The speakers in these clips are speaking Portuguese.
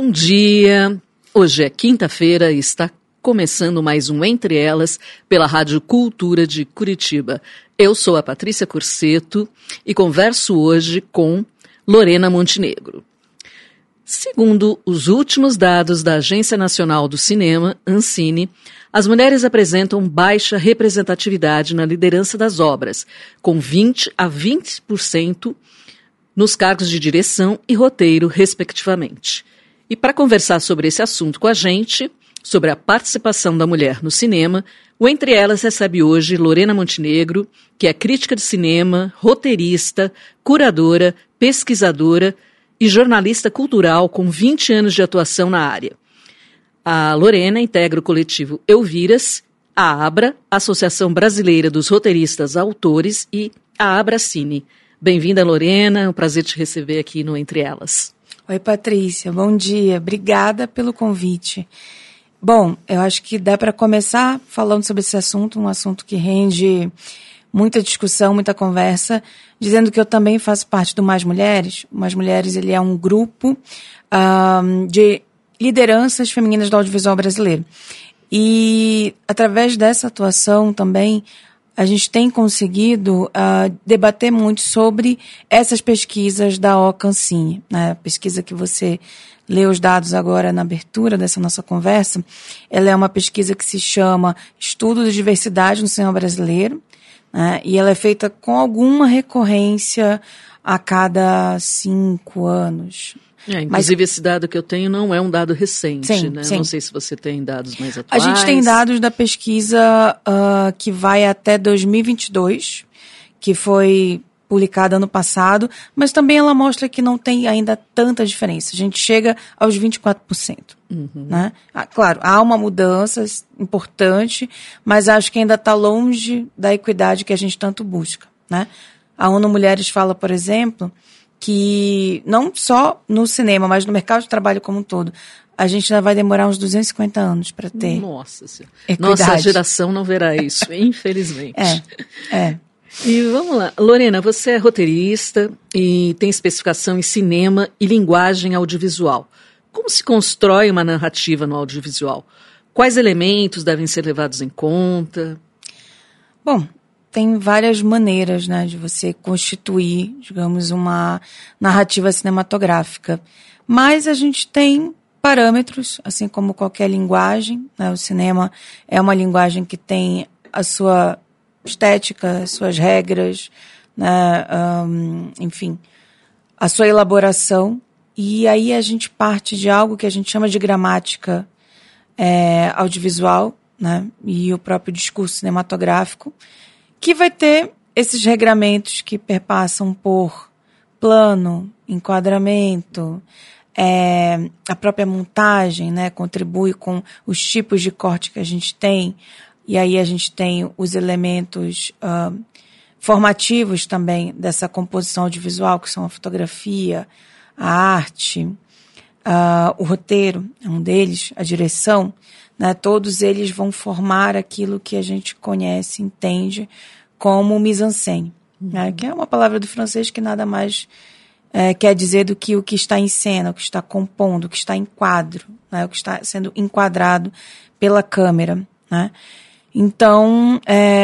Bom dia! Hoje é quinta-feira e está começando mais um Entre Elas pela Rádio Cultura de Curitiba. Eu sou a Patrícia Corseto e converso hoje com Lorena Montenegro. Segundo os últimos dados da Agência Nacional do Cinema, Ancine, as mulheres apresentam baixa representatividade na liderança das obras, com 20% a 20% nos cargos de direção e roteiro, respectivamente. E para conversar sobre esse assunto com a gente, sobre a participação da mulher no cinema, o Entre Elas recebe hoje Lorena Montenegro, que é crítica de cinema, roteirista, curadora, pesquisadora e jornalista cultural com 20 anos de atuação na área. A Lorena integra o coletivo Elviras, a ABRA, Associação Brasileira dos Roteiristas Autores, e a Abracine. Bem-vinda, Lorena, é um prazer te receber aqui no Entre Elas. Oi, Patrícia, bom dia. Obrigada pelo convite. Bom, eu acho que dá para começar falando sobre esse assunto, um assunto que rende muita discussão, muita conversa, dizendo que eu também faço parte do Mais Mulheres. O Mais Mulheres, ele é um grupo de lideranças femininas do audiovisual brasileiro. E, através dessa atuação também, a gente tem conseguido debater muito sobre essas pesquisas da Ancine, né? A pesquisa que você leu os dados agora na abertura dessa nossa conversa, ela é uma pesquisa que se chama Estudo de Diversidade no Cinema Brasileiro, né? E ela é feita com alguma recorrência a cada 5 anos. Inclusive, esse dado que eu tenho não é um dado recente, sim, né? Sim. Não sei se você tem dados mais atuais. A gente tem dados da pesquisa que vai até 2022, que foi publicada ano passado, mas também ela mostra que não tem ainda tanta diferença. A gente chega aos 24%. Né? Claro, há uma mudança importante, mas acho que ainda está longe da equidade que a gente tanto busca. Né? A ONU Mulheres fala, por exemplo, que não só no cinema, mas no mercado de trabalho como um todo, a gente ainda vai demorar uns 250 anos para ter equidade. Nossa geração não verá isso, infelizmente. É. E vamos lá. Lorena, você é roteirista e tem especificação em cinema e linguagem audiovisual. Como se constrói uma narrativa no audiovisual? Quais elementos devem ser levados em conta? Bom, tem várias maneiras, né, de você constituir, digamos, uma narrativa cinematográfica. Mas a gente tem parâmetros, assim como qualquer linguagem, né? O cinema é uma linguagem que tem a sua estética, as suas regras, né? Enfim, a sua elaboração. E aí a gente parte de algo que a gente chama de gramática audiovisual, né? E o próprio discurso cinematográfico, que vai ter esses regramentos que perpassam por plano, enquadramento, a própria montagem, né, contribui com os tipos de corte que a gente tem, e aí a gente tem os elementos formativos também dessa composição audiovisual, que são a fotografia, a arte, o roteiro é um deles, a direção, né, todos eles vão formar aquilo que a gente conhece, entende como mise-en-scène, né, que é uma palavra do francês que nada mais quer dizer do que o que está em cena, o que está compondo, o que está em quadro, né, o que está sendo enquadrado pela câmera. Né. Então,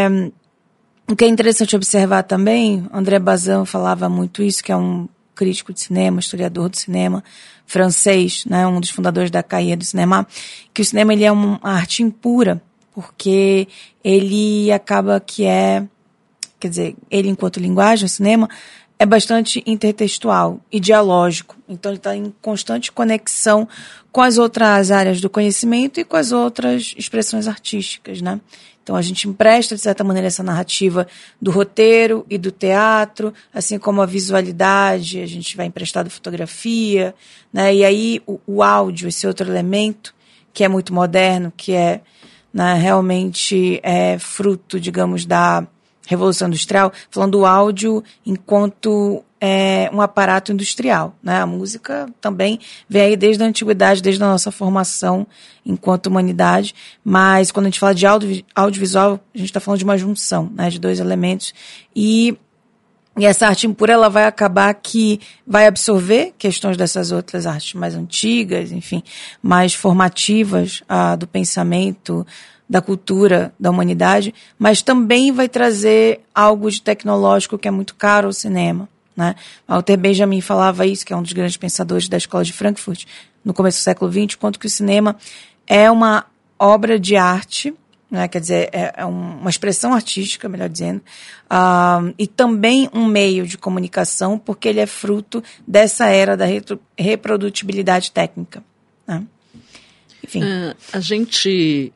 o que é interessante observar também, André Bazin falava muito isso, que é um crítico de cinema, historiador do cinema, francês, né, um dos fundadores da Cahiers do Cinema, que o cinema ele é uma arte impura, porque ele acaba que quer dizer, ele enquanto linguagem, o cinema, é bastante intertextual e dialógico. Então ele está em constante conexão com as outras áreas do conhecimento e com as outras expressões artísticas, né? Então a gente empresta, de certa maneira, essa narrativa do roteiro e do teatro, assim como a visualidade, a gente vai emprestar da fotografia, né? E aí o áudio, esse outro elemento, que é muito moderno, que né, realmente fruto, digamos, da Revolução Industrial, falando do áudio enquanto um aparato industrial, né? A música também vem aí desde a antiguidade, desde a nossa formação enquanto humanidade, mas quando a gente fala de audiovisual, a gente está falando de uma junção, né, de dois elementos, e E essa arte impura, ela vai acabar que vai absorver questões dessas outras artes mais antigas, enfim, mais formativas do pensamento, da cultura, da humanidade, mas também vai trazer algo de tecnológico que é muito caro ao cinema, né? Walter Benjamin falava isso, que é um dos grandes pensadores da Escola de Frankfurt, no começo do século XX, quanto que o cinema é uma obra de arte, né? Quer dizer, é uma expressão artística, melhor dizendo, e também um meio de comunicação, porque ele é fruto dessa era da reprodutibilidade técnica, né? Enfim. A gente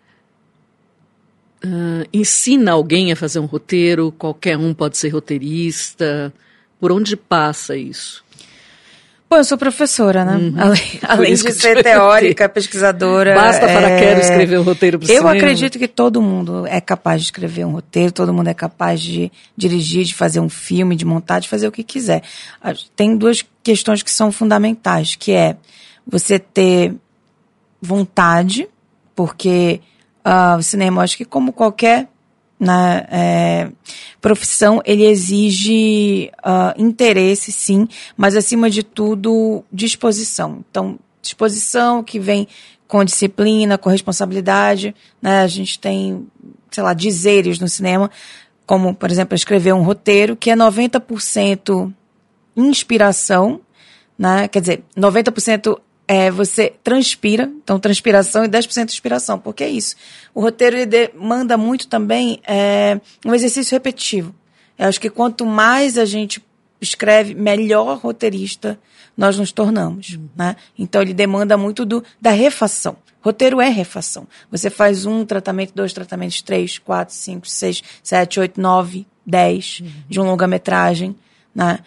ensina alguém a fazer um roteiro, qualquer um pode ser roteirista. Por onde passa isso? Bom, eu sou professora, né? Além de ser teórica, pesquisadora. Basta para quero escrever um roteiro para o cinema. Eu acredito que todo mundo é capaz de escrever um roteiro, todo mundo é capaz de dirigir, de fazer um filme, de montar, de fazer o que quiser. Tem duas questões que são fundamentais, que é você ter vontade, porque o cinema, acho que como qualquer profissão, ele exige interesse, sim, mas acima de tudo, disposição. Então, disposição que vem com disciplina, com responsabilidade, né? A gente tem, sei lá, dizeres no cinema, como, por exemplo, escrever um roteiro que é 90% inspiração, né? Quer dizer, 90% você transpira, então transpiração e 10% inspiração, porque é isso. O roteiro ele demanda muito também um exercício repetitivo. Eu acho que quanto mais a gente escreve, melhor roteirista nós nos tornamos, né? Então ele demanda muito da refação. Roteiro é refação. Você faz 1 tratamento, 2 tratamentos, 3, 4, 5, 6, 7, 8, 9, 10 de um longa-metragem, né?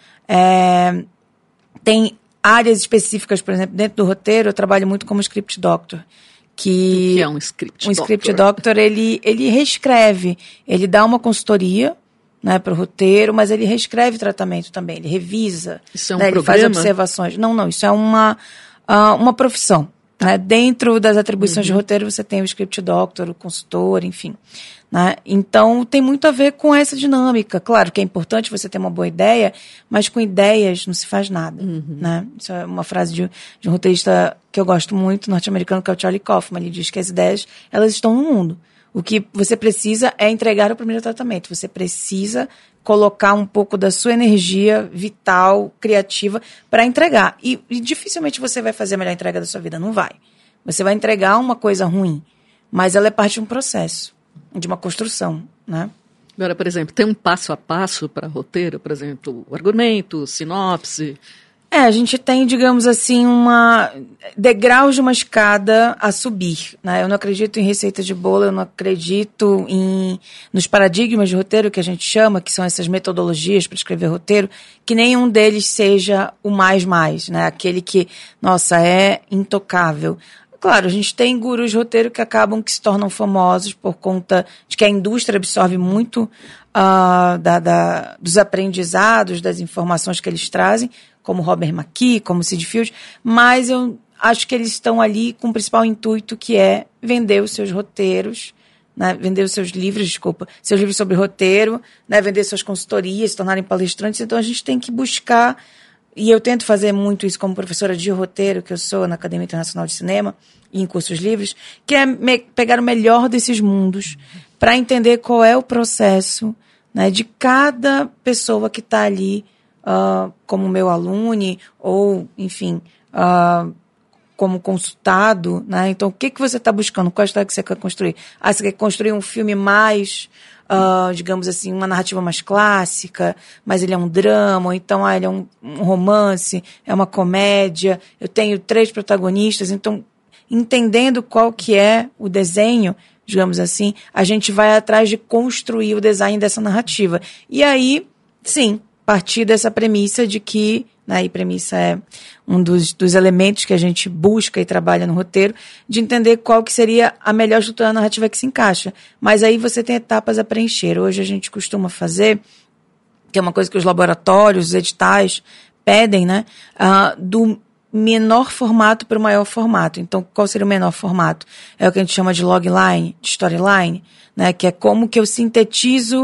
Tem áreas específicas, por exemplo, dentro do roteiro, eu trabalho muito como script doctor. O que é um script doctor? Um script doctor, ele reescreve, ele dá uma consultoria, né, para o roteiro, mas ele reescreve tratamento também, ele revisa. Isso é um né, programa? Ele faz observações. Não, isso é uma profissão. Né? Dentro das atribuições de roteiro, você tem o script doctor, o consultor, enfim. Né? Então, tem muito a ver com essa dinâmica. Claro que é importante você ter uma boa ideia, mas com ideias não se faz nada. Né? Isso é uma frase de um roteirista que eu gosto muito, norte-americano, que é o Charlie Kaufman. Ele diz que as ideias, elas estão no mundo. O que você precisa é entregar o primeiro tratamento. Você precisa colocar um pouco da sua energia vital, criativa, para entregar. E dificilmente você vai fazer a melhor entrega da sua vida. Não vai. Você vai entregar uma coisa ruim, mas ela é parte de um processo, de uma construção, né? Agora, por exemplo, tem um passo a passo para roteiro? Por exemplo, o argumento, sinopse? A gente tem, digamos assim, degraus de uma escada a subir, né? Eu não acredito em receita de bolo, eu não acredito nos paradigmas de roteiro que a gente chama, que são essas metodologias para escrever roteiro, que nenhum deles seja o mais, né? Aquele que, nossa, é intocável. Claro, a gente tem gurus de roteiro que se tornam famosos por conta de que a indústria absorve muito dos aprendizados, das informações que eles trazem, como Robert McKee, como Sid Field, mas eu acho que eles estão ali com o principal intuito, que é vender os seus roteiros, né? Vender os seus livros sobre roteiro, né? Vender suas consultorias, se tornarem palestrantes. Então a gente tem que buscar, e eu tento fazer muito isso como professora de roteiro, que eu sou na Academia Internacional de Cinema e em cursos livres, que é pegar o melhor desses mundos para entender qual é o processo, né, de cada pessoa que está ali, como meu aluno, ou, enfim, como consultado, né? Então, o que você está buscando? Qual história que você quer construir? Você quer construir um filme mais, digamos assim, uma narrativa mais clássica, mas ele é um drama, ou então ele é um romance, é uma comédia, eu tenho 3 protagonistas, então, entendendo qual que é o desenho, digamos assim, a gente vai atrás de construir o design dessa narrativa. E aí, sim, partir dessa premissa de que, né, e premissa é um dos elementos que a gente busca e trabalha no roteiro, de entender qual que seria a melhor estrutura narrativa que se encaixa. Mas aí você tem etapas a preencher. Hoje a gente costuma fazer, que é uma coisa que os laboratórios, os editais pedem, né, do menor formato para o maior formato. Então, qual seria o menor formato? É o que a gente chama de logline, de storyline, né, que é como que eu sintetizo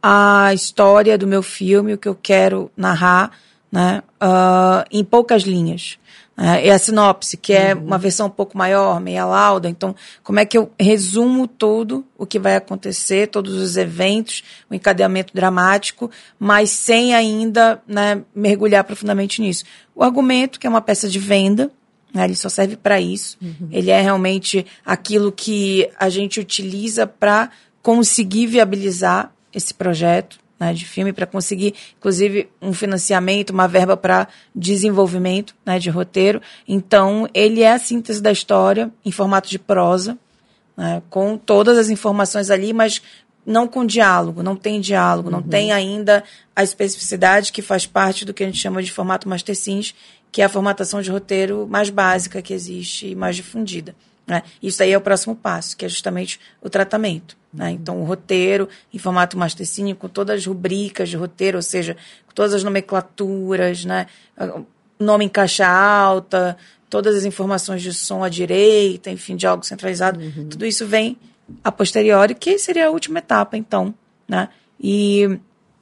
a história do meu filme, o que eu quero narrar, né, em poucas linhas. E a sinopse, que é uma versão um pouco maior, meia lauda. Então, como é que eu resumo tudo o que vai acontecer, todos os eventos, o encadeamento dramático, mas sem ainda, né, mergulhar profundamente nisso. O argumento, que é uma peça de venda, né, ele só serve para isso. Ele é realmente aquilo que a gente utiliza para conseguir viabilizar esse projeto, né, de filme, para conseguir, inclusive, um financiamento, uma verba para desenvolvimento, né, de roteiro. Então, ele é a síntese da história em formato de prosa, né, com todas as informações ali, mas não com diálogo, não tem diálogo, não tem ainda a especificidade que faz parte do que a gente chama de formato Master Sims, que é a formatação de roteiro mais básica que existe e mais difundida. Né? Isso aí é o próximo passo, que é justamente o tratamento. Né? Então, o roteiro em formato Master Sim, com todas as rubricas de roteiro, ou seja, com todas as nomenclaturas, né? Nome em caixa alta, todas as informações de som à direita, enfim, de algo centralizado. Tudo isso vem a posteriori, que seria a última etapa, então. Né? E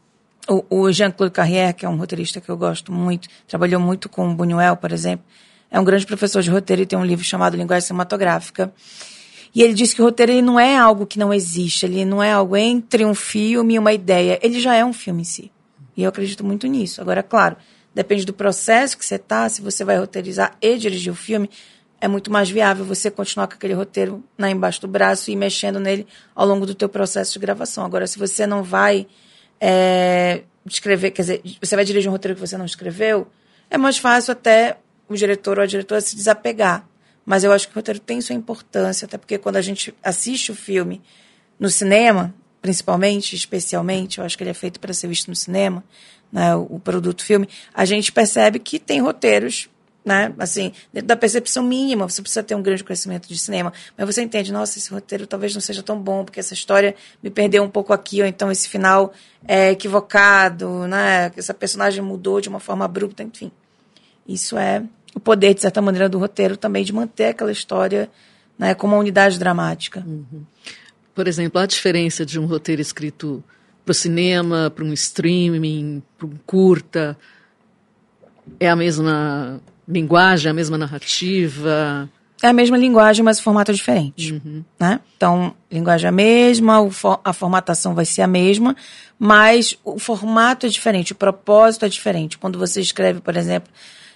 o Jean-Claude Carrière, que é um roteirista que eu gosto muito, trabalhou muito com o Buñuel, por exemplo, é um grande professor de roteiro e tem um livro chamado Linguagem Cinematográfica. E ele diz que o roteiro ele não é algo que não existe, ele não é algo entre um filme e uma ideia, ele já é um filme em si. E eu acredito muito nisso. Agora, claro, depende do processo que você está, se você vai roteirizar e dirigir o filme, é muito mais viável você continuar com aquele roteiro embaixo do braço e ir mexendo nele ao longo do teu processo de gravação. Agora, se você não vai escrever, quer dizer, você vai dirigir um roteiro que você não escreveu, é mais fácil até o diretor ou a diretora se desapegar. Mas eu acho que o roteiro tem sua importância, até porque quando a gente assiste o filme no cinema, principalmente, especialmente, eu acho que ele é feito para ser visto no cinema, né, o produto filme, a gente percebe que tem roteiros, né, assim, dentro da percepção mínima, você precisa ter um grande conhecimento de cinema, mas você entende, nossa, esse roteiro talvez não seja tão bom, porque essa história me perdeu um pouco aqui, ou então esse final é equivocado, né, essa personagem mudou de uma forma abrupta, enfim. Isso é o poder, de certa maneira, do roteiro também, de manter aquela história, né, como uma unidade dramática. Por exemplo, a diferença de um roteiro escrito para o cinema, para um streaming, para um curta, é a mesma linguagem, a mesma narrativa? É a mesma linguagem, mas o formato é diferente. Né? Então, a linguagem é a mesma, a formatação vai ser a mesma, mas o formato é diferente, o propósito é diferente. Quando você escreve, por exemplo,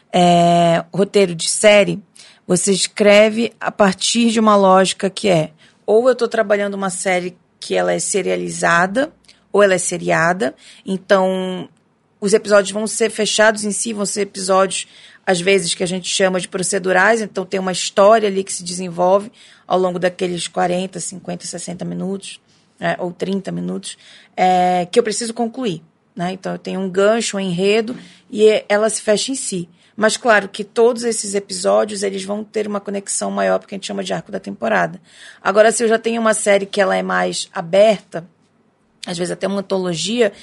roteiro de série, você escreve a partir de uma lógica que é, ou eu estou trabalhando uma série que ela é serializada, ou ela é seriada, então os episódios vão ser fechados em si, vão ser episódios, às vezes, que a gente chama de procedurais, então tem uma história ali que se desenvolve ao longo daqueles 40, 50, 60 minutos, ou 30 minutos, que eu preciso concluir. Né? Então eu tenho um gancho, um enredo, e ela se fecha em si. Mas, claro, que todos esses episódios, eles vão ter uma conexão maior, porque a gente chama de arco da temporada. Agora, se eu já tenho uma série que ela é mais aberta, às vezes até uma antologia,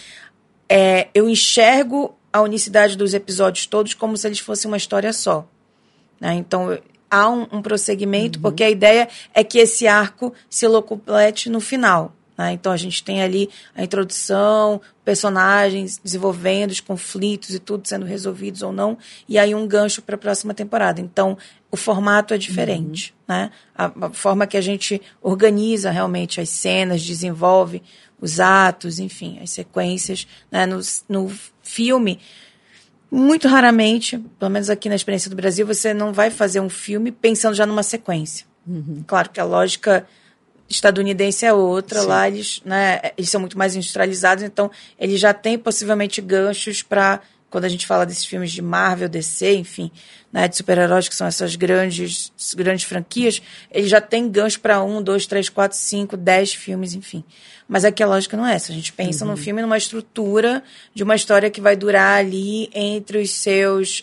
eu enxergo a unicidade dos episódios todos como se eles fossem uma história só. Né? Então, há um prosseguimento, porque a ideia é que esse arco se locuplete no final. Né? Então, a gente tem ali a introdução, personagens desenvolvendo, os conflitos e tudo sendo resolvidos ou não, e aí um gancho para a próxima temporada. Então, o formato é diferente. Né? A forma que a gente organiza realmente as cenas, desenvolve os atos, enfim, as sequências. Né? No filme, muito raramente, pelo menos aqui na experiência do Brasil, você não vai fazer um filme pensando já numa sequência. Claro que a lógica estadunidense é outra. Sim. Lá eles são muito mais industrializados, então eles já têm possivelmente ganchos para, quando a gente fala desses filmes de Marvel, DC, enfim, né, de super-heróis, que são essas grandes franquias, eles já têm gancho para 1, 2, 3, 4, 5, 10 filmes, enfim. Mas aqui a lógica não é essa. A gente pensa num filme, numa estrutura de uma história que vai durar ali entre os seus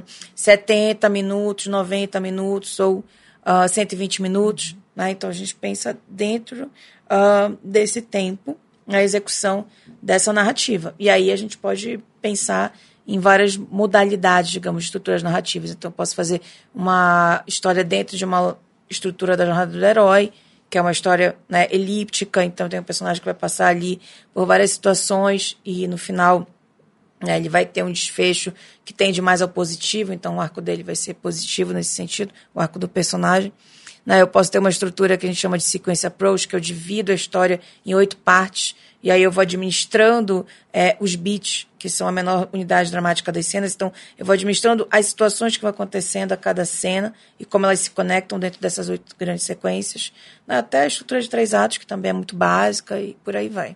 70 minutos, 90 minutos ou 120 minutos. Né? Então, a gente pensa dentro desse tempo, na execução dessa narrativa. E aí a gente pode pensar em várias modalidades, digamos, de estruturas narrativas. Então, eu posso fazer uma história dentro de uma estrutura da jornada do herói, que é uma história, né, elíptica, então tem um personagem que vai passar ali por várias situações e no final, né, ele vai ter um desfecho que tende mais ao positivo, então o arco dele vai ser positivo nesse sentido, o arco do personagem. Né, eu posso ter uma estrutura que a gente chama de sequence approach, que eu divido a história em 8 partes, e aí eu vou administrando os beats, que são a menor unidade dramática das cenas. Então, eu vou administrando as situações que vão acontecendo a cada cena e como elas se conectam dentro dessas 8 grandes sequências. Até a estrutura de 3 atos, que também é muito básica, e por aí vai.